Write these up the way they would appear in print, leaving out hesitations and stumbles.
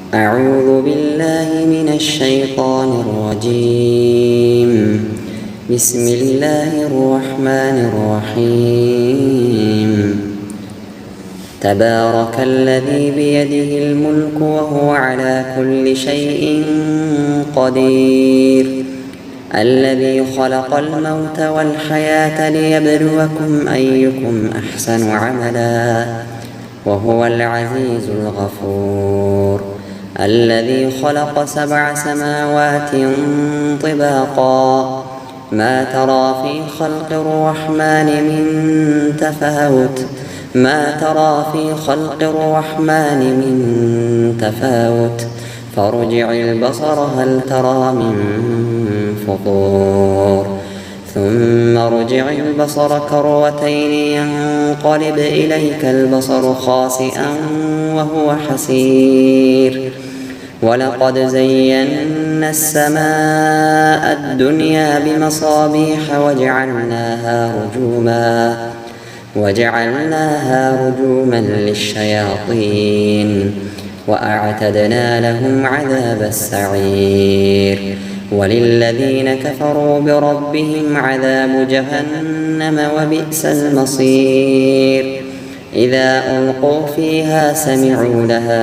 أعوذ بالله من الشيطان الرجيم. بسم الله الرحمن الرحيم. تبارك الذي بيده الملك وهو على كل شيء قدير، الذي خلق الموت والحياة ليبلوكم أيكم أحسن عملا، وهو العزيز الغفور، الذي خلق 7 سماوات طباقا، ما ترى في خلق الرحمن من تفاوت فارجع البصر هل ترى من فطور، ثم ارجع البصر كرتين ينقلب إليك البصر خاسئا وهو حسير. ولقد زينا السماء الدنيا بمصابيح وجعلناها رجوما للشياطين، وأعتدنا لهم عذاب السعير. وللذين كفروا بربهم عذاب جهنم وبئس المصير. إذا ألقوا فيها سمعوا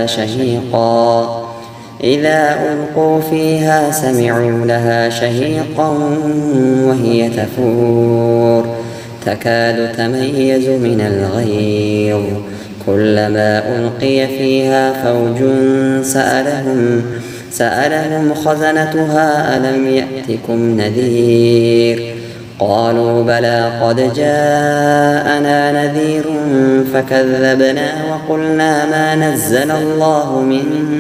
لها شهيقا وهي تفور، تكاد تميز من الغيظ، كلما ألقي فيها فوج سألهم خزنتها ألم يأتكم نذير؟ قالوا بلى قد جاءنا نذير فكذبنا وقلنا ما نزل الله من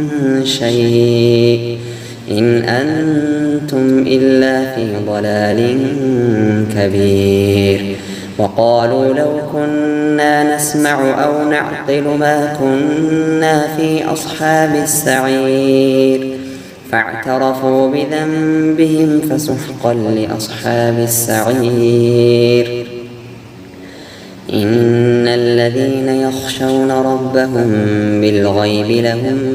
شيء إن أنتم إلا في ضلال كبير. وقالوا لو كنا نسمع أو نعقل ما كنا في أصحاب السعير، فاعترفوا بذنبهم فسحقا لأصحاب السعير. إن الذين يخشون ربهم بالغيب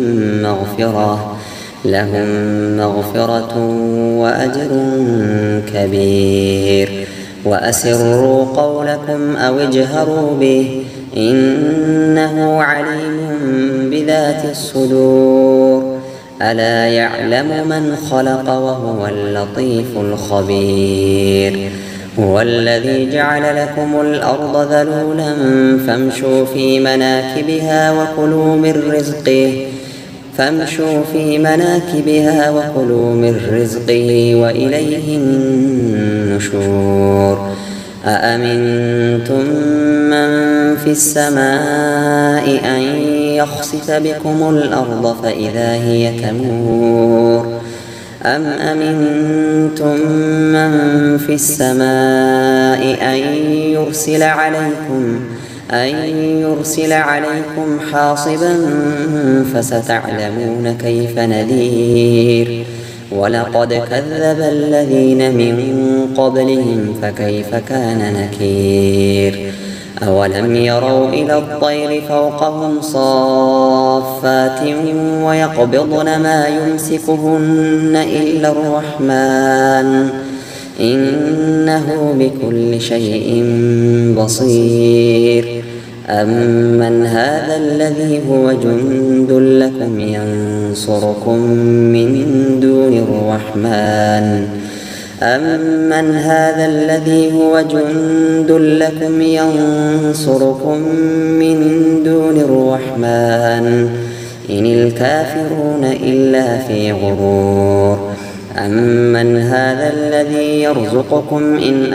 لهم مغفرة وأجر كبير. وأسروا قولكم أو اجهروا به إنه عليم بذات الصدور. ألا يعلم من خلق وهو اللطيف الخبير. هو الذي جعل لكم الأرض ذلولا فامشوا في مناكبها وكلوا من رزقه وإليه النشور. أأمنتم من في السماء أن يخسف بكم الأرض فإذا هي تمور، أم أمنتم من في السماء أن يرسل عليكم حاصبا فستعلمون كيف نذير. ولقد كذب الذين من قبلهم فكيف كان نكير. أولم يروا إلى الطير فوقهم صافات ويقبضن ما يمسكهن إلا الرحمن إنه بكل شيء بصير. أمن هذا الذي هو جند لكم ينصركم من دون الرحمن إن الكافرون إلا في غرور. أمن هذا الذي يرزقكم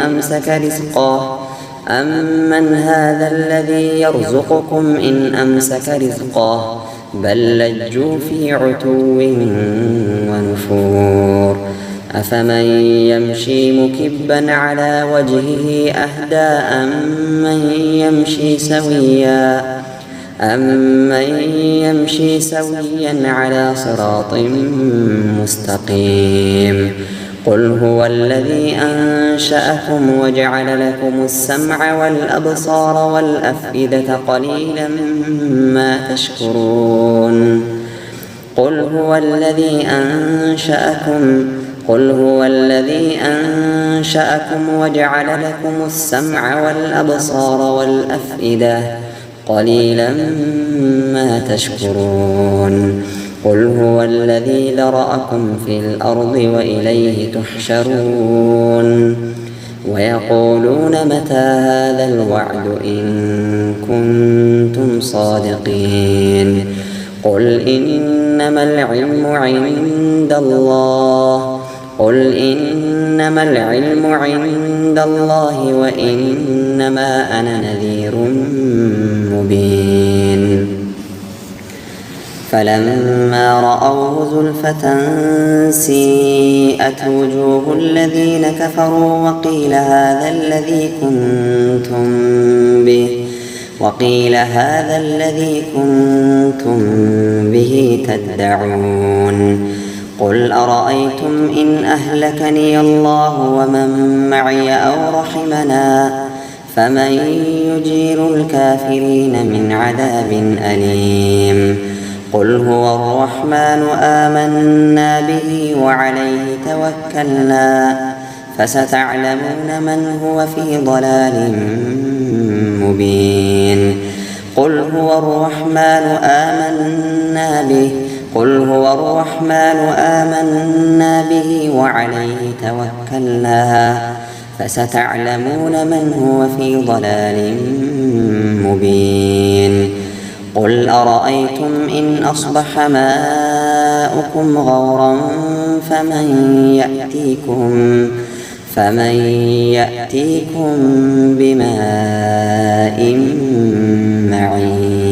إن أمسك رزقه بل لجوا في عتو ونفور. أفمن يمشي مكبا على وجهه أهدى أمن يمشي سويا على صراط مستقيم. قل هو الذي أنشأكم وجعل لكم السمع والأبصار والأفئدة قليلا ما تشكرون. قل هو الذي أنشأكم وجعل لكم السمع والأبصار والأفئدة قليلا ما تشكرون قل هو الذي ذرأكم في الأرض وإليه تحشرون ويقولون متى هذا الوعد إن كنتم صادقين قل إنما العلم عند الله وإنما أنا نذير مبين فلما رأوه زلفة سيئت وجوه الذين كفروا وقيل هذا الذي كنتم به تدعون قل أرأيتم إن أهلكني الله ومن معي أو رحمنا فمن يجير الكافرين من عذاب أليم قل هو الرحمن آمنا به وعليه توكلنا فستعلمون من هو في ضلال مبين قل هو الرحمن آمنا به وعليه توكلنا فستعلمون من هو في ضلال مبين قل أرأيتم إن أصبح ماؤكم غورا فمن يأتيكم بماء معين